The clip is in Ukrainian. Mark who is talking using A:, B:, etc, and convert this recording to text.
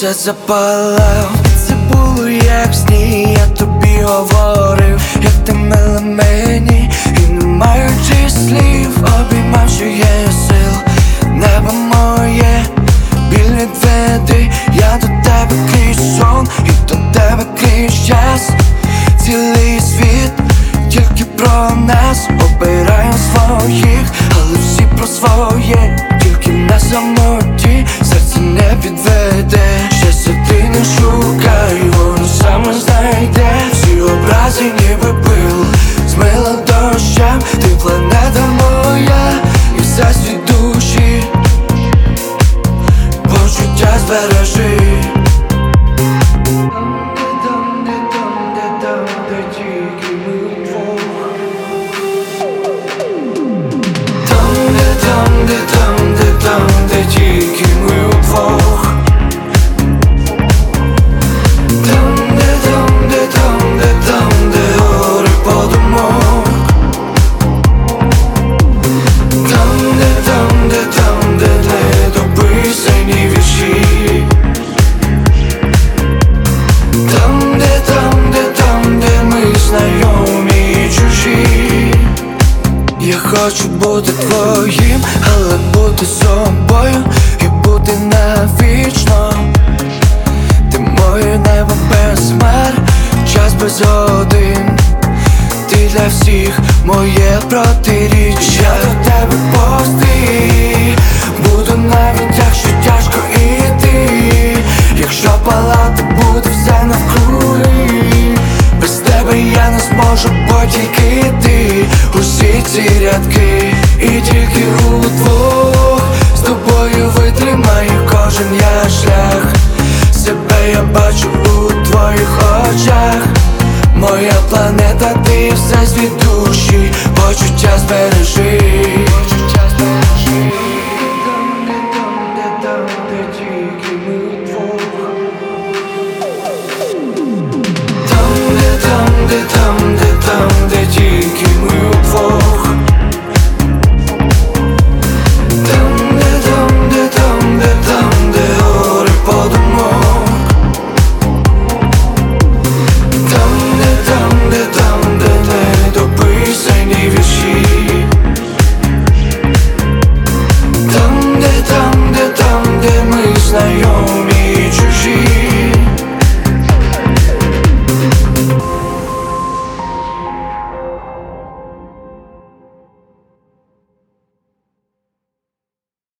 A: все запалав. Це було як в сні, я тобі говорив, як ти мила мені, і не маючи слів, обіймав, що є сил. Небо моє, біль відведи, я до тебе крізь сон, і до тебе крізь час. Цілий світ тільки про нас, обираємо своїх, але всі про своє, тільки на самоті, серце не підведе. Щастя ти не шукай, воно саме знайде. Всі образи ніби пил, змила дощем, ти планета моя, і все світ душі, почуття збережи. Де тільки ми удвох. Там, де гори подумок. Там, де недописані вірші. Там, де ми знайомі і чужі. Я хочу бути твоїм, але бути собою і бути навічно. Ти моє небо без хмар, час без годин. Ти для всіх моє протиріччя. Я до тебе повсти буду, навіть якщо тяжко іти. Якщо палати буде все навкруги, без тебе я не зможу, бо тільки ти. Усі ці рядки, і тільки удвох з тобою витримаю кожен я шлях. Себе я бачу у твоїх очах. Моя планета, ти все світ душі, почуття збережи. Де тільки ми удвох. Там,